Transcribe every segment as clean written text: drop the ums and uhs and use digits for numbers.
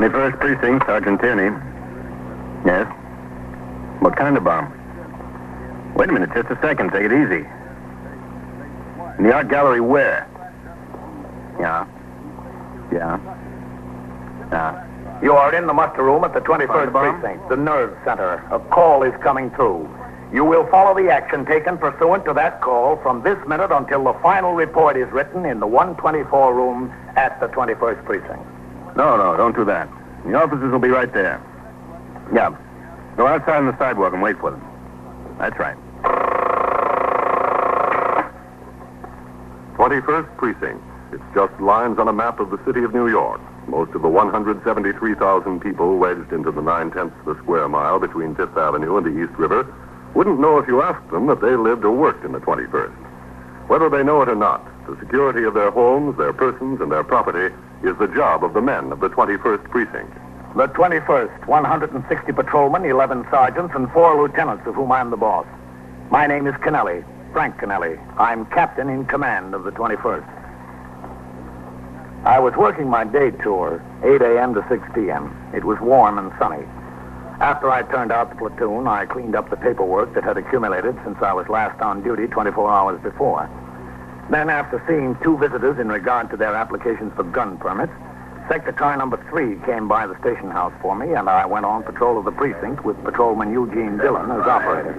21st Precinct, Sergeant Tierney. Yes? What kind of bomb? Wait a minute, just a second. Take it easy. In the art gallery where? Yeah. You are in the muster room at the 21st Precinct, the nerve center. A call is coming through. You will follow the action taken pursuant to that call from this minute until the final report is written in the 124 room at the 21st Precinct. No, don't do that. The officers will be right there. Yeah. Go outside on the sidewalk and wait for them. That's right. 21st Precinct. It's just lines on a map of the city of New York. Most of the 173,000 people wedged into the 9/10 of the square mile between Fifth Avenue and the East River wouldn't know if you asked them that they lived or worked in the 21st. Whether they know it or not, the security of their homes, their persons, and their property is the job of the men of the 21st Precinct. The 21st, 160 patrolmen, 11 sergeants, and 4 lieutenants, of whom I'm the boss. My name is Kennelly, Frank Kennelly. I'm captain in command of the 21st. I was working my day tour, 8 a.m. to 6 p.m. It was warm and sunny. After I turned out the platoon, I cleaned up the paperwork that had accumulated since I was last on duty 24 hours before. Then, after seeing 2 visitors in regard to their applications for gun permits, Sector Car number 3 came by the station house for me, and I went on patrol of the precinct with Patrolman Eugene Dillon as operator.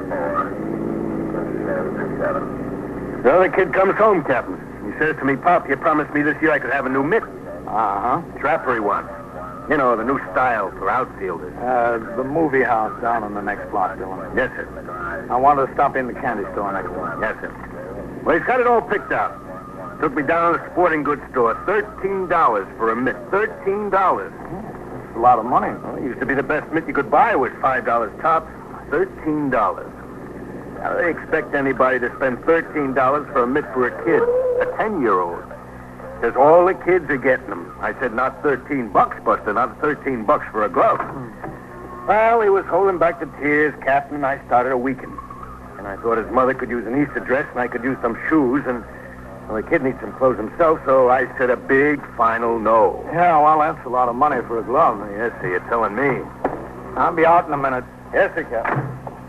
Well, the kid comes home, Captain. He says to me, Pop, you promised me this year I could have a new mitt. Uh-huh. Trapper he wants. You know, the new style for outfielders. The movie house down on the next block, Dillon. Yes, sir. I wanted to stop in the candy store next door. Yes, sir. Well, he's got it all picked out. Took me down to the sporting goods store. $13 for a mitt. $13. That's a lot of money. Well, it used to be the best mitt you could buy was $5 tops. $13. How do they expect anybody to spend $13 for a mitt for a kid, a 10-year-old? Because all the kids are getting them. I said, not $13, Buster, not $13 for a glove. Well, he was holding back the tears, Captain, and I started a weekend. And I thought his mother could use an Easter dress, and I could use some shoes, and well, the kid needs some clothes himself, so I said a big final no. Yeah, well, that's a lot of money for a glove. Yes, sir, you're telling me. I'll be out in a minute. Yes, sir, Captain.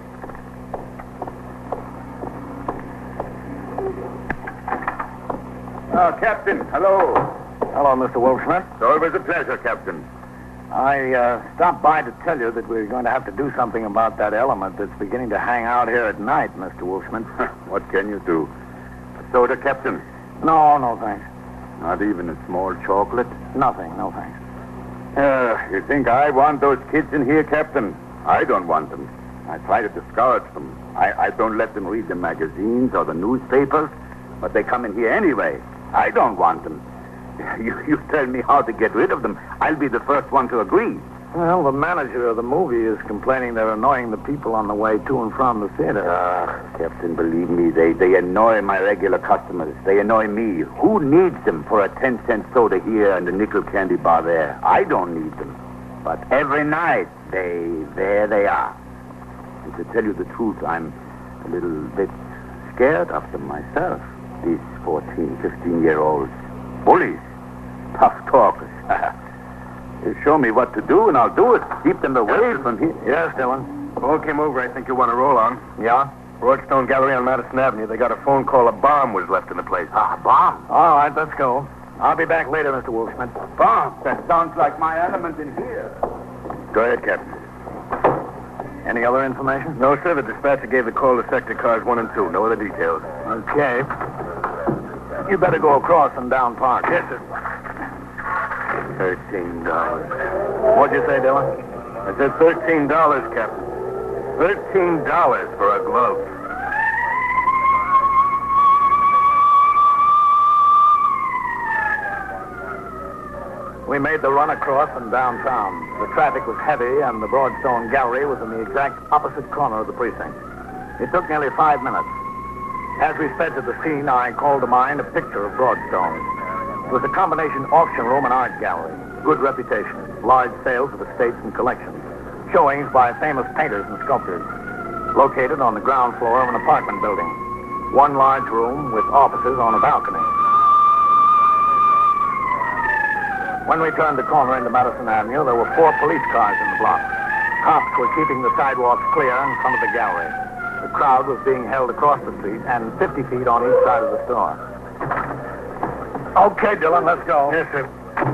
Oh, Captain, hello. Hello, Mr. Wolfschmidt. It's always a pleasure, Captain. I stopped by to tell you that we're going to have to do something about that element that's beginning to hang out here at night, Mr. Wolfschmidt. What can you do? A soda, Captain? No, thanks. Not even a small chocolate? Nothing, no thanks. You think I want those kids in here, Captain? I don't want them. I try to discourage them. I don't let them read the magazines or the newspapers, but they come in here anyway. I don't want them. You tell me how to get rid of them. I'll be the first one to agree. Well, the manager of the movie is complaining they're annoying the people on the way to and from the theater. Captain, believe me, they annoy my regular customers. They annoy me. Who needs them for a 10-cent soda here and a nickel candy bar there? I don't need them. But every night, there they are. And to tell you the truth, I'm a little bit scared of them myself. These 14, 15-year-olds. Bullies. Tough talkers. You show me what to do, and I'll do it. Keep them away from here. Yes, Dillon. Phone came over. I think you want to roll on. Yeah? Broadstone Gallery on Madison Avenue. They got a phone call. A bomb was left in the place. A bomb? All right, let's go. I'll be back later, Mr. Wolfschmidt. Bomb? That sounds like my element in here. Go ahead, Captain. Any other information? No, sir. The dispatcher gave the call to Sector Cars 1 and 2. No other details. Okay. You better go across and down Park. Yes, sir. $13. What'd you say, Dillon? I said $13, Captain. $13 for a glove. We made the run across and downtown. The traffic was heavy, and the Broadstone Gallery was in the exact opposite corner of the precinct. It took nearly 5 minutes. As we sped to the scene, I called to mind a picture of Broadstone. It was a combination auction room and art gallery. Good reputation, large sales of estates and collections, showings by famous painters and sculptors. Located on the ground floor of an apartment building. One large room with offices on a balcony. When we turned the corner into Madison Avenue, there were 4 police cars in the block. Cops were keeping the sidewalks clear in front of the gallery. The crowd was being held across the street and 50 feet on each side of the store. Okay, Dillon, let's go. Yes, sir.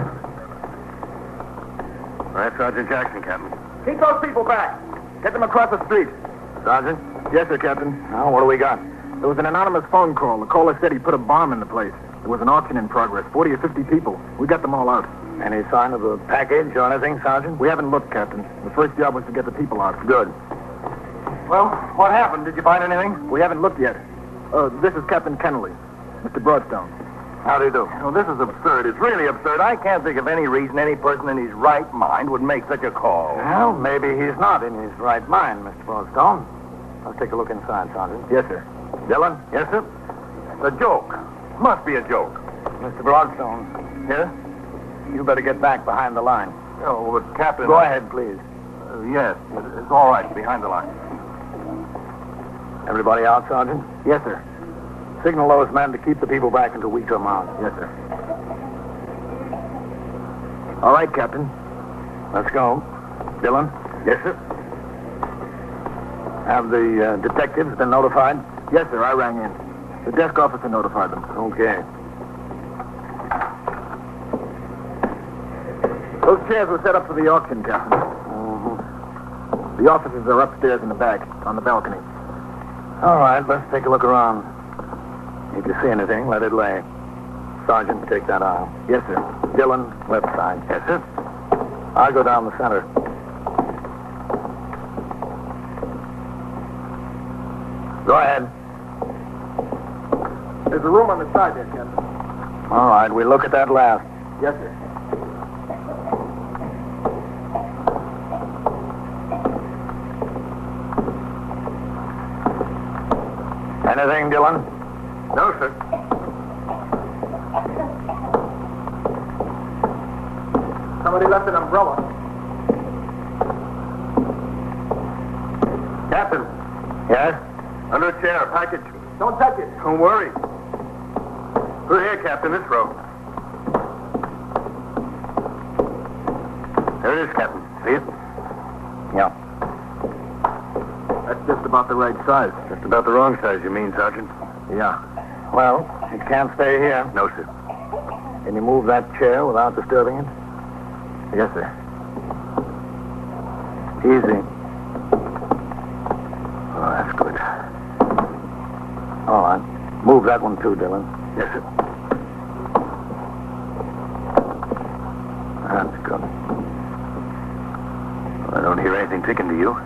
All right, Sergeant Jackson, Captain. Keep those people back. Get them across the street. Sergeant? Yes, sir, Captain. Now, what do we got? There was an anonymous phone call. The caller said he put a bomb in the place. There was an auction in progress, 40 or 50 people. We got them all out. Any sign of a package or anything, Sergeant? We haven't looked, Captain. The first job was to get the people out. Good. Well, what happened? Did you find anything? We haven't looked yet. This is Captain Kennelly, Mr. Broadstone. How do you do? Well, this is absurd. It's really absurd. I can't think of any reason any person in his right mind would make such a call. Well, maybe he's not in his right mind, Mr. Broadstone. Let's take a look inside, Sergeant. Yes, sir. Dillon? Yes, sir? It's a joke. Must be a joke. Mr. Broadstone. Yes? You better get back behind the line. Oh, but Captain... Go ahead, please. Yes, it's all right. Behind the line. Everybody out, Sergeant? Yes, sir. Signal those men to keep the people back until we come out. Yes, sir. All right, Captain. Let's go. Dillon? Yes, sir. Have the detectives been notified? Yes, sir. I rang in. The desk officer notified them. Okay. Those chairs were set up for the auction, Captain. The officers are upstairs in the back, on the balcony. All right, let's take a look around. If you see anything, let it lay. Sergeant, take that aisle. Yes, sir. Dillon, left side. Yes, sir. I'll go down the center. Go ahead. There's a room on the side there, Captain. All right, we'll look at that last. Yes, sir. Anything, Dillon? No, sir. Somebody left an umbrella. Captain. Yes? Under a chair, a package. Don't touch it. Don't worry. Through here, Captain, this row. There it is, Captain. See it? Yeah. That's just about the right size. Just about the wrong size, you mean, Sergeant? Yeah. Well, it can't stay here. No, sir. Can you move that chair without disturbing it? Yes, sir. Easy. Oh, that's good. All right. Move that one too, Dillon. Yes, sir. That's good. I don't hear anything ticking, do you?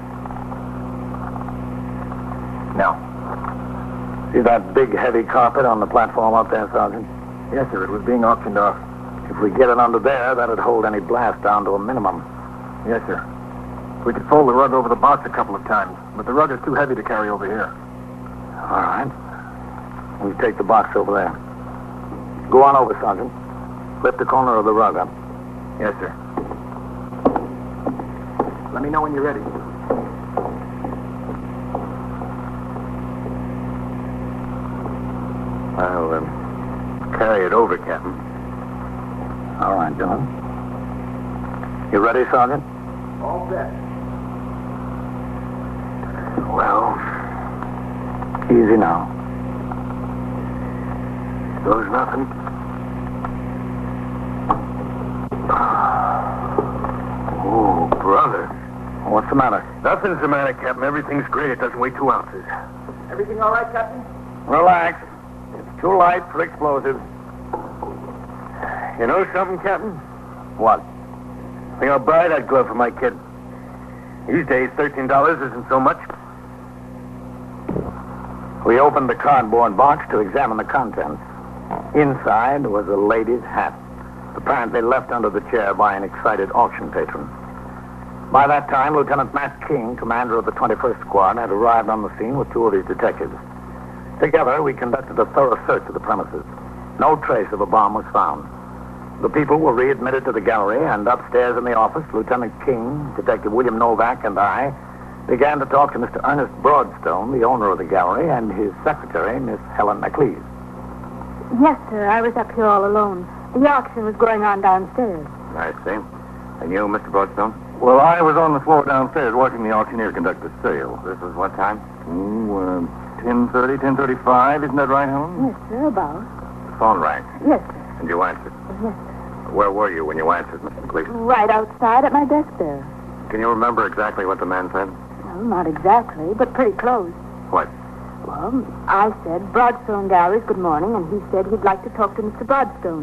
No. See that big, heavy carpet on the platform up there, Sergeant? Yes, sir. It was being auctioned off. If we get it under there, that'd hold any blast down to a minimum. Yes, sir. We could fold the rug over the box a couple of times, but the rug is too heavy to carry over here. All right. We take the box over there. Go on over, Sergeant. Lift the corner of the rug up. Yes, sir. Let me know when you're ready. I'll carry it over, Captain. All right, Dillon. You ready, Sergeant? All set. Well, Easy now. goes nothing. Oh, brother. What's the matter? Nothing's the matter, Captain. Everything's great. It doesn't weigh 2 ounces. Everything all right, Captain? Relax. It's too light for explosives. You know something, Captain? What? I think I'll buy that glove for my kid. These days, $13 isn't so much. We opened the cardboard box to examine the contents. Inside was a lady's hat, apparently left under the chair by an excited auction patron. By that time, Lieutenant Matt King, commander of the 21st Squad, had arrived on the scene with 2 of his detectives. Together, we conducted a thorough search of the premises. No trace of a bomb was found. The people were readmitted to the gallery, and upstairs in the office, Lieutenant King, Detective William Novak, and I began to talk to Mr. Ernest Broadstone, the owner of the gallery, and his secretary, Miss Helen McLeese. Yes, sir. I was up here all alone. The auction was going on downstairs. I see. And you, Mr. Broadstone? Well, I was on the floor downstairs watching the auctioneer conduct the sale. This was what time? 10:30, 10:35. Isn't that right, Helen? Yes, sir, about. The phone rang, Yes, sir. and you answered. Yes, Where were you when you answered, Mr. McLeese? right outside at my desk there. Can you remember exactly what the man said? Well, not exactly, but pretty close. What? Well, I said, Broadstone Galleries, good morning, and he said he'd like to talk to Mr. Broadstone.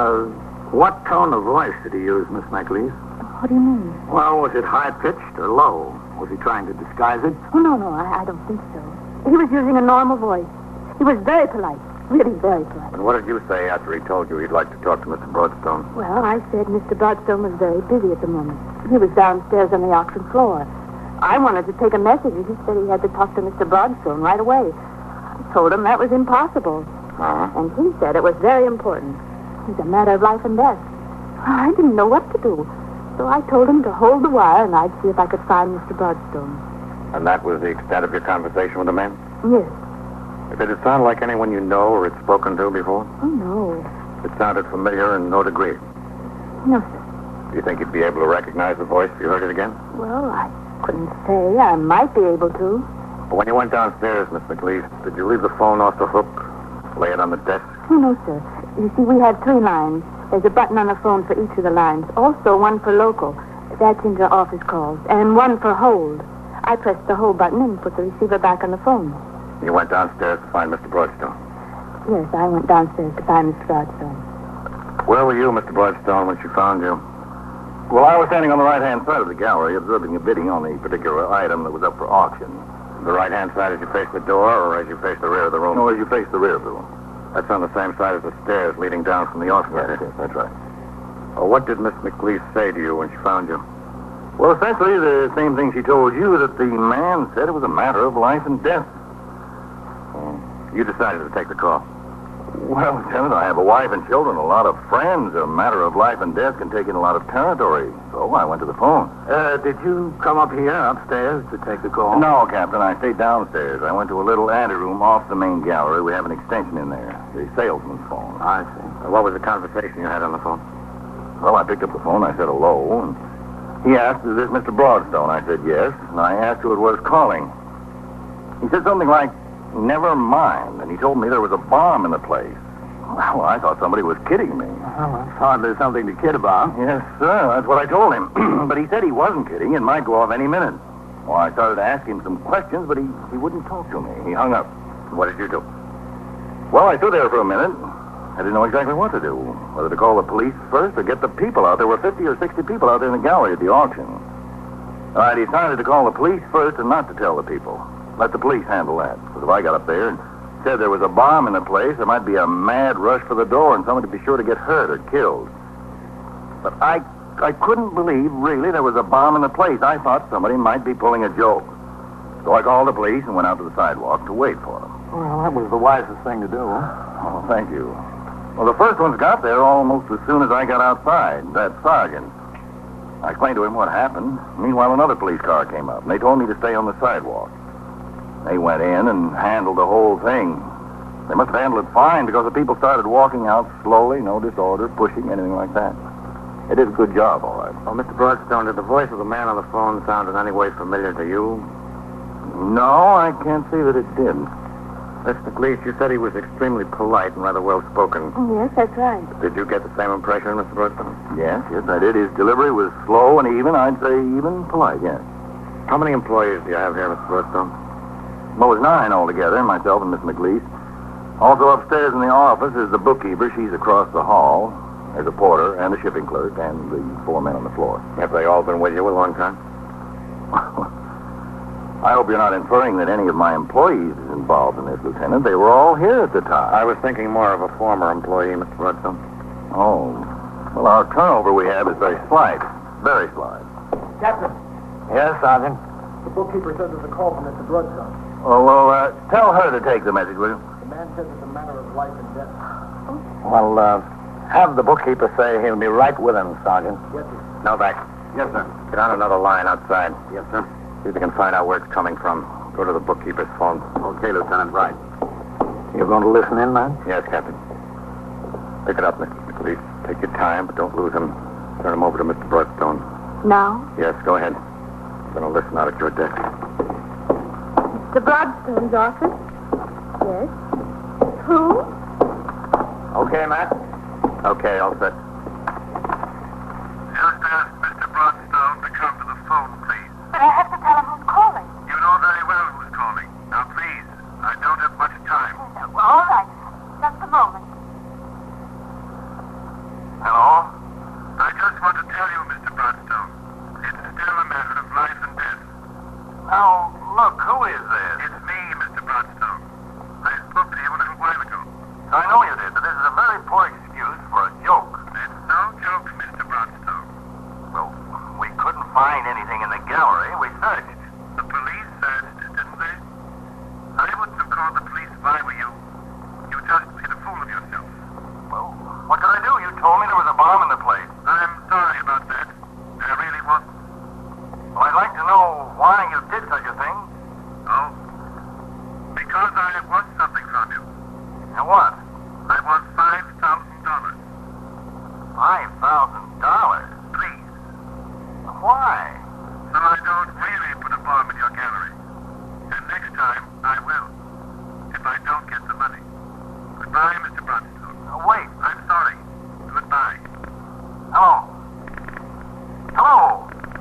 What tone of voice did he use, Miss McLeese? What do you mean? Well, was it high-pitched or low? Was he trying to disguise it? Oh, no, I don't think so. He was using a normal voice. He was very polite, really very polite. And what did you say after he told you he'd like to talk to Mr. Broadstone? Well, I said Mr. Broadstone was very busy at the moment. He was downstairs on the auction floor. I wanted to take a message, and he said he had to talk to Mr. Broadstone right away. I told him that was impossible. Uh-huh. And he said it was very important. It was a matter of life and death. I didn't know what to do. So I told him to hold the wire, and I'd see if I could find Mr. Broadstone. And that was the extent of your conversation with the man? Yes. Did it sound like anyone you know or had spoken to before? Oh, no. It sounded familiar in no degree. No, sir. Do you think you'd be able to recognize the voice if you heard it again? Well, I couldn't say. I might be able to. But when you went downstairs, Miss McLeese, did you leave the phone off the hook? Lay it on the desk? Oh, no, sir. You see, we had 3 lines. There's a button on the phone for each of the lines. Also, one for local. That's into office calls. And one for hold. I pressed the hold button and put the receiver back on the phone. You went downstairs to find Mr. Broadstone. Yes, I went downstairs to find Mr. Broadstone. Where were you, Mr. Broadstone, when she found you? Well, I was standing on the right-hand side of the gallery, observing the bidding on the particular item that was up for auction. The right-hand side as you face the door or as you face the rear of the room? No, as you face the rear of the room. That's on the same side as the stairs leading down from the auction. Yes, that's right. What did Miss McLeese say to you when she found you? Well, essentially the same thing she told you, that the man said it was a matter of life and death. You decided to take the call. Well, Lieutenant, I have a wife and children, a lot of friends. A matter of life and death can take in a lot of territory. So I went to the phone. Did you come up here, upstairs, to take the call? No, Captain, I stayed downstairs. I went to a little anteroom off the main gallery. We have an extension in there, the salesman's phone. I see. What was the conversation you had on the phone? Well, I picked up the phone. I said hello, and he asked, is this Mr. Broadstone? I said yes, and I asked who it was calling. He said something like, never mind, and he told me there was a bomb in the place. Well, I thought somebody was kidding me. Well, that's hardly something to kid about. Yes, sir, that's what I told him. But he said he wasn't kidding. It might go off any minute. Well, I started to ask him some questions, but he wouldn't talk to me. He hung up. What did you do? Well, I stood there for a minute. I didn't know exactly what to do. Whether to call the police first or get the people out. There were 50 or 60 people out there in the gallery at the auction. I decided to call the police first and not to tell the people. Let the police handle that. Because if I got up there and said there was a bomb in the place, there might be a mad rush for the door and somebody would be sure to get hurt or killed. But I couldn't believe, really, there was a bomb in the place. I thought somebody might be pulling a joke. So I called the police and went out to the sidewalk to wait for them. Well, that was the wisest thing to do. Oh, thank you. Well, the first ones got there almost as soon as I got outside, that sergeant. I explained to him what happened. Meanwhile, another police car came up, and they told me to stay on the sidewalk. They went in and handled the whole thing. They must have handled it fine because the people started walking out slowly, no disorder, pushing, anything like that. They did a good job, all right. Well, Mr. Broadstone, did the voice of the man on the phone sound in any way familiar to you? No, I can't see that it did. Miss McLeese, you said he was extremely polite and rather well-spoken. Yes, that's right. Did you get the same impression, Mr. Broadstone? Yes, I did. His delivery was slow and even. I'd say even polite, yes. How many employees do you have here, Mr. Broadstone? Well, it was 9 altogether, myself and Miss McLeese. Also upstairs in the office is the bookkeeper. She's across the hall. There's a porter and a shipping clerk and the 4 men on the floor. Have they all been with you a long time? I hope you're not inferring that any of my employees is involved in this, Lieutenant. They were all here at the time. I was thinking more of a former employee, Mr. Broadstone. Oh. Well, our turnover we have is very slight. Very slight. Captain, Yes, Sergeant? the bookkeeper says there's a call from Mr. Broadstone. Oh, well, tell her to take the message, will you? The man says it's a matter of life and death. Well, have the bookkeeper say he'll be right with him, Sergeant. Yes, sir. No, back. Yes, sir. Get on another line outside. Yes, sir. See if you can find out where it's coming from. Go to the bookkeeper's phone. Okay, Lieutenant, right. You're going to listen in, man? Yes, Captain. Pick it up, Mr. McLeese. Take your time, but don't lose him. Turn him over to Mr. Broadstone. Now? Yes, go ahead. I'm going to listen out at your desk. The Broadstone's office? Yes. Who? Okay, Matt? Okay, all set. Just ask Mr. Broadstone to come to the phone, please. But I have to tell him who's calling. You know very well who's calling. Now, please, I don't have much time. All right. Just a moment. Hello? I just want to tell you, Mr. Broadstone, it's still a matter of life and death. Now, look, who is this? It's me, Mr. Broadstone. I spoke to you a little while ago. I know you did, but this is a very poor excuse for a joke. It's no joke, Mr. Broadstone. Well, we couldn't find anything in the gallery. We searched. The police searched, didn't they? I wouldn't have called the police if I were you. You just made a fool of yourself. Well, what could I do? You told me there was a bomb in the place. I'm sorry about that. I really wasn't. Well, I'd like to know why you did such a thing. Oh? Because I want something from you. And what? I want $5,000. $5,000? Please. Why? So I don't really put a bomb in your gallery. And next time, I will. If I don't get the money. Goodbye, Mr. Broadstone. Wait. I'm sorry. Goodbye. Hello? Hello?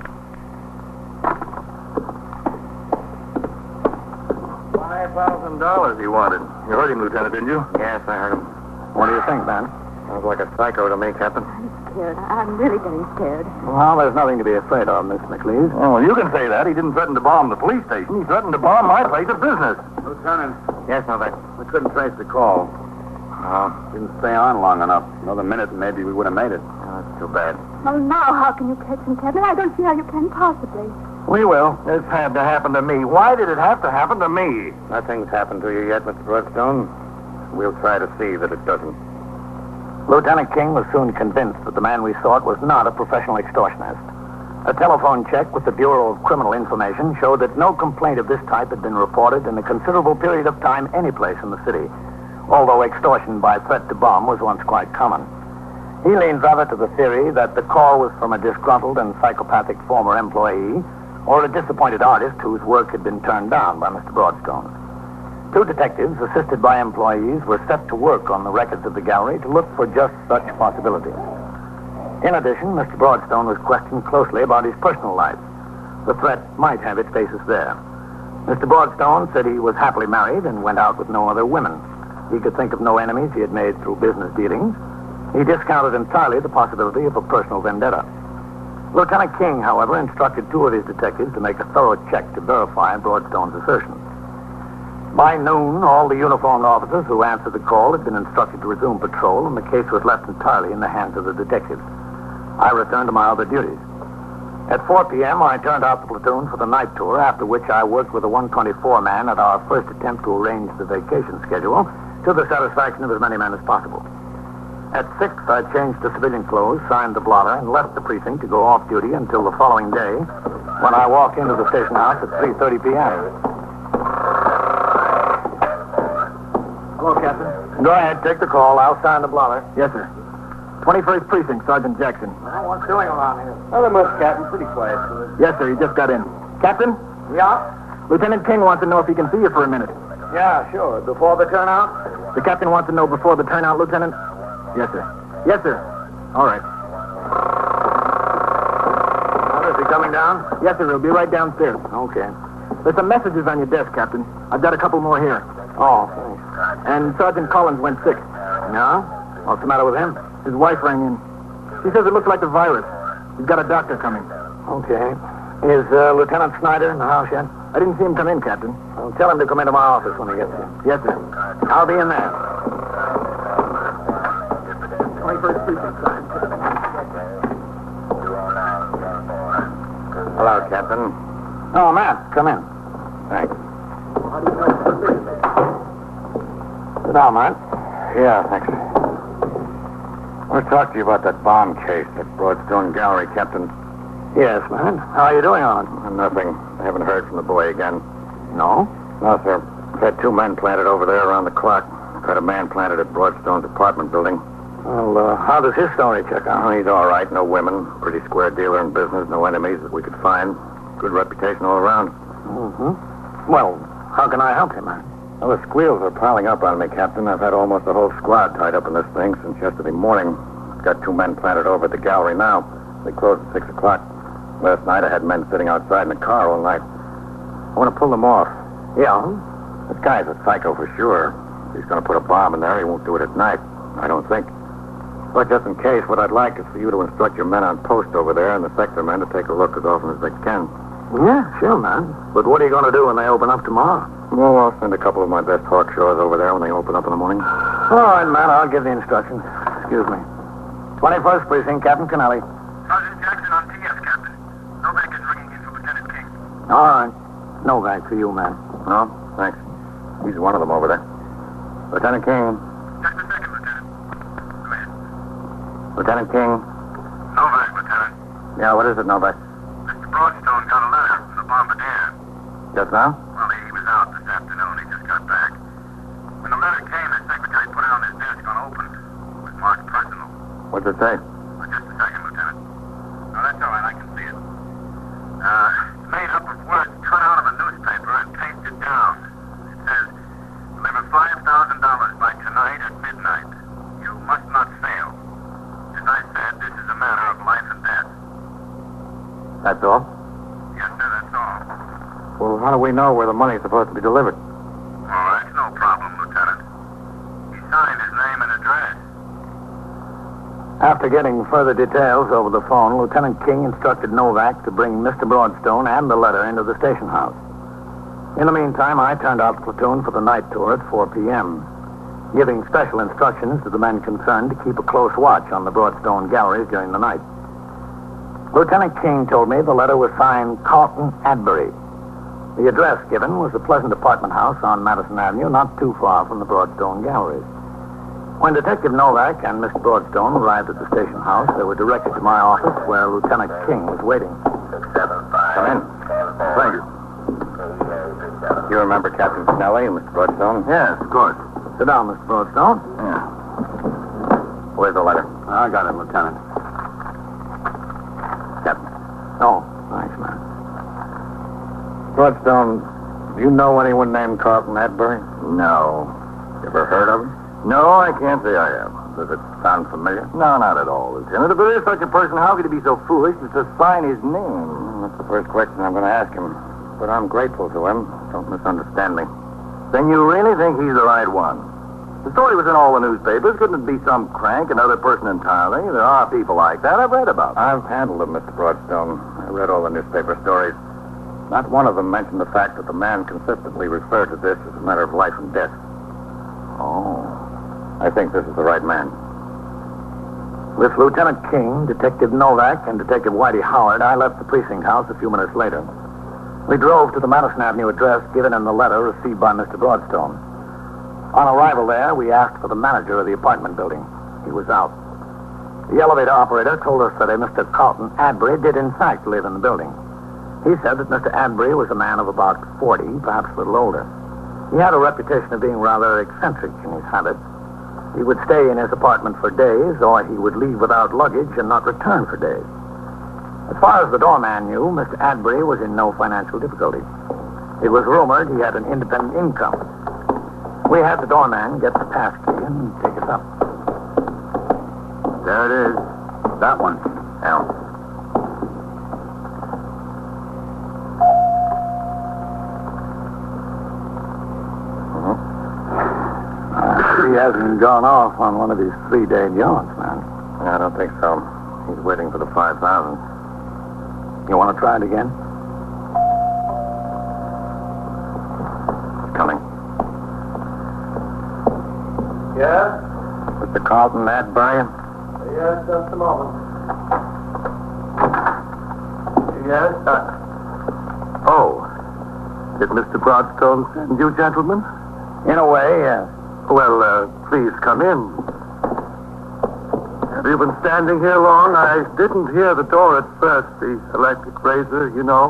$5,000 he wanted. You heard him, Lieutenant, didn't you? Yes, I heard him. What do you think, Ben? Sounds like a psycho to me, Captain. I'm scared. I'm really getting scared. Well, there's nothing to be afraid of, Miss McLeese. Oh, you can say that. He didn't threaten to bomb the police station. He threatened to bomb my place of business. Lieutenant, Yes, Novak. we couldn't trace the call. Didn't stay on long enough. Another minute and maybe we would have made it. That's too bad. Well, now how can you catch him, Captain? I don't see how you can possibly. We will. This had to happen to me. Why did it have to happen to me? Nothing's happened to you yet, Mr. Broadstone. We'll try to see that it doesn't. Lieutenant King was soon convinced that the man we sought was not a professional extortionist. A telephone check with the Bureau of Criminal Information showed that no complaint of this type had been reported in a considerable period of time anyplace in the city, although extortion by threat to bomb was once quite common. He leans rather to the theory that the call was from a disgruntled and psychopathic former employee or a disappointed artist whose work had been turned down by Mr. Broadstone. Two detectives, assisted by employees, were set to work on the records of the gallery to look for just such possibilities. In addition, Mr. Broadstone was questioned closely about his personal life. The threat might have its basis there. Mr. Broadstone said he was happily married and went out with no other women. He could think of no enemies he had made through business dealings. He discounted entirely the possibility of a personal vendetta. Lieutenant King, however, instructed two of his detectives to make a thorough check to verify Broadstone's assertions. By noon, all the uniformed officers who answered the call had been instructed to resume patrol, and the case was left entirely in the hands of the detectives. I returned to my other duties. At 4 p.m., I turned out the platoon for the night tour, after which I worked with a 124 man at our first attempt to arrange the vacation schedule to the satisfaction of as many men as possible. At 6, I changed to civilian clothes, signed the blotter, and left the precinct to go off duty until the following day, when I walked into the station house at 3:30 p.m. Hello, Captain. Go ahead, take the call. I'll sign the blotter. Yes, sir. 21st Precinct, Sergeant Jackson. Well, what's doing around here? Nothing much, Captain. Pretty quiet. Yes, sir. He just got in. Captain, Yeah? Lieutenant King wants to know if he can see you for a minute. Yeah, sure. Before the turnout? The captain wants to know before the turnout, Lieutenant. Yes, sir. Yes, sir. All right. Well, is he coming down? Yes, sir. He'll be right downstairs. Okay. There's some messages on your desk, Captain. I've got a couple more here. Oh, thanks. And Sergeant Collins went sick. No? What's the matter with him? His wife rang in. She says it looks like the virus. He's got a doctor coming. Okay. Is Lieutenant Snyder in the house yet? I didn't see him come in, Captain. Well, tell him to come into my office when he gets here. Yes, sir. I'll be in there. 21st Precinct, Sergeant. Hello, Captain. Oh, Matt, come in. Thanks. How do you know it's for me? Sit down, Matt. Yeah, thanks. I want to talk to you about that bomb case at Broadstone Gallery, Captain. Yes, man. How are you doing on it? Nothing. I haven't heard from the boy again. No? No, sir. I've had 2 men planted over there around the clock. I've had a man planted at Broadstone's apartment building. Well, how does his story check out? Oh, he's all right. No women. Pretty square dealer in business. No enemies that we could find. Good reputation all around. Mm-hmm. Well, how can I help you, man? Well, the squeals are piling up on me, Captain. I've had almost the whole squad tied up in this thing since yesterday morning. I've got 2 men planted over at the gallery now. They closed at 6 o'clock. Last night I had men sitting outside in the car all night. I want to pull them off. Yeah? This guy's a psycho for sure. If he's going to put a bomb in there, he won't do it at night. I don't think. But just in case, what I'd like is for you to instruct your men on post over there and the sector men to take a look as often as they can. Yeah, sure, man. But what are you going to do when they open up tomorrow? Well, I'll send a couple of my best hawkshaws over there when they open up in the morning. All right, man, I'll give the instructions. Excuse me. 21st Precinct, Captain Kennelly. Sergeant Jackson on TS, Captain. Novak is ringing in for Lieutenant King. All right. Novak for you, man. No, thanks. He's one of them over there. Lieutenant King. Just a second, Lieutenant. Go ahead. Lieutenant King. Novak, Lieutenant. Yeah, what is it, Novak? Mr. Broadstone got a letter from the Bombardier. Just now? Well, he was out this afternoon. He just got back. When the letter came, his secretary put it on his desk unopened. It was marked personal. What's it say? Just a second, Lieutenant. No, that's all right. I can see it. It's made up of words cut out of a newspaper and pasted down. It says, deliver $5,000 by tonight at midnight. You must not fail. As I said, this is a matter of life and death. That's all? Yes, sir, that's all. Well, how do we know where the money's supposed to be delivered? Oh, that's no problem, Lieutenant. He signed his name and address. After getting further details over the phone, Lieutenant King instructed Novak to bring Mr. Broadstone and the letter into the station house. In the meantime, I turned out the platoon for the night tour at 4 p.m., giving special instructions to the men concerned to keep a close watch on the Broadstone galleries during the night. Lieutenant King told me the letter was signed Carlton Adbury. The address given was a pleasant apartment house on Madison Avenue, not too far from the Broadstone galleries. When Detective Novak and Mr. Broadstone arrived at the station house, they were directed to my office where Lieutenant King was waiting. Come in. Thank you. You remember Captain Kennelly and Mr. Broadstone? Yes, of course. Sit down, Mr. Broadstone. Yeah. Where's the letter? I got it, Lieutenant. Captain. Oh, thanks, man. Broadstone, do you know anyone named Carlton Adbury? No. You ever heard of him? No, I can't say I have. Does it sound familiar? No, not at all, Lieutenant. If there is such a person, how could he be so foolish as to sign his name? That's the first question I'm going to ask him. But I'm grateful to him. Don't misunderstand me. Then you really think he's the right one? The story was in all the newspapers. Couldn't it be some crank, another person entirely? There are people like that. I've read about them. I've handled him, Mr. Broadstone. I read all the newspaper stories. Not one of them mentioned the fact that the man consistently referred to this as a matter of life and death. Oh. I think this is the right man. With Lieutenant King, Detective Novak, and Detective Whitey Howard, I left the precinct house a few minutes later. We drove to the Madison Avenue address given in the letter received by Mr. Broadstone. On arrival there, we asked for the manager of the apartment building. He was out. The elevator operator told us that a Mr. Carlton Adbury did in fact live in the building. He said that Mr. Adbury was a man of about 40, perhaps a little older. He had a reputation of being rather eccentric in his habits. He would stay in his apartment for days, or he would leave without luggage and not return for days. As far as the doorman knew, Mr. Adbury was in no financial difficulty. It was rumored he had an independent income. We had the doorman get the pass key and take us up. There it is. That one. Yeah. He hasn't gone off on one of his 3-day jaunts, man. I don't think so. He's waiting for the 5,000. You want to try it again? It's coming. Yes? Mr. Carlton Adbury? Yes, just a moment. Yes? Oh. Did Mr. Broadstone send you, gentlemen? In a way, yes. Well, please come in. Have you been standing here long? I didn't hear the door at first. The electric razor, you know.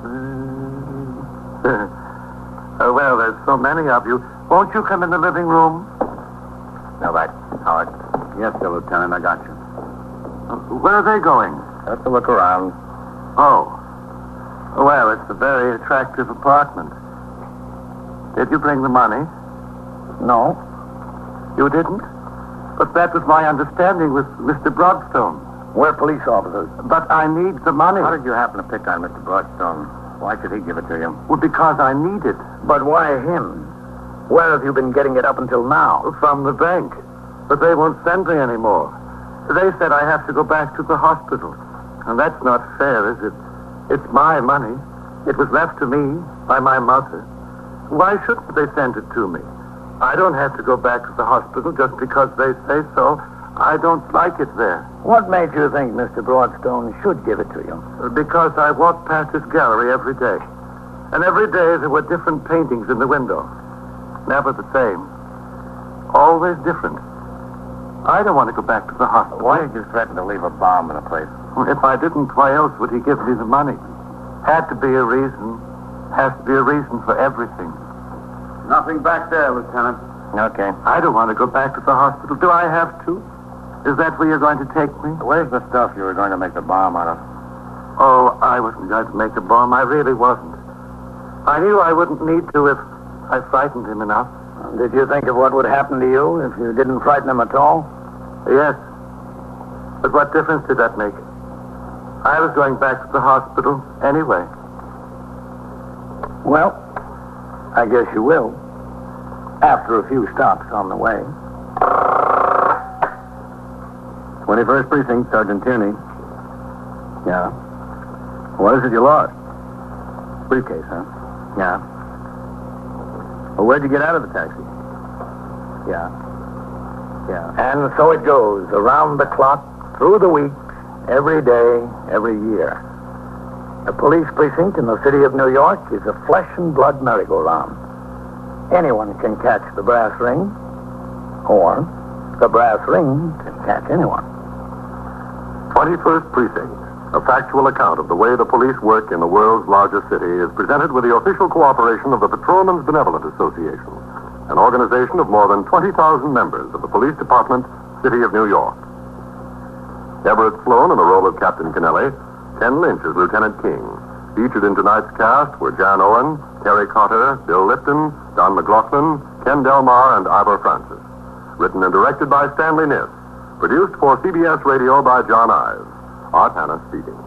Well, there's so many of you. Won't you come in the living room? No, Howard. Yes, sir, Lieutenant. I got you. Where are they going? Just to look around. Oh. Well, it's a very attractive apartment. Did you bring the money? No. You didn't? But that was my understanding with Mr. Broadstone. We're police officers. But I need the money. How did you happen to pick on Mr. Broadstone? Why should he give it to you? Well, because I need it. But why him? Where have you been getting it up until now? From the bank. But they won't send me anymore. They said I have to go back to the hospital. And that's not fair, is it? It's my money. It was left to me by my mother. Why shouldn't they send it to me? I don't have to go back to the hospital just because they say so. I don't like it there. What made you think Mr. Broadstone should give it to you? Because I walk past this gallery every day. And every day there were different paintings in the window. Never the same. Always different. I don't want to go back to the hospital. Why did you threaten to leave a bomb in the place? If I didn't, why else would he give me the money? Had to be a reason. Has to be a reason for everything. Nothing back there, Lieutenant. Okay. I don't want to go back to the hospital. Do I have to? Is that where you're going to take me? Where's the stuff you were going to make the bomb out of? Oh, I wasn't going to make a bomb. I really wasn't. I knew I wouldn't need to if I frightened him enough. Did you think of what would happen to you if you didn't frighten him at all? Yes. But what difference did that make? I was going back to the hospital anyway. Well, I guess you will. After a few stops on the way. 21st Precinct, Sergeant Tierney. Yeah. What is it you lost? Briefcase, huh? Yeah. Well, where'd you get out of the taxi? Yeah. Yeah. And so it goes, around the clock, through the weeks, every day, every year. A police precinct in the city of New York is a flesh and blood merry-go-round. Anyone can catch the brass ring, or the brass ring can catch anyone. 21st Precinct, a factual account of the way the police work in the world's largest city, is presented with the official cooperation of the Patrolmen's Benevolent Association, an organization of more than 20,000 members of the Police Department, City of New York. Everett Sloan in the role of Captain Kennelly, Ken Lynch as Lieutenant King. Featured in tonight's cast were Jan Owen, Terry Cotter, Bill Lipton, Don McLaughlin, Ken Delmar, and Ivor Francis. Written and directed by Stanley Niss. Produced for CBS Radio by John Ives. Art Hanna speaking.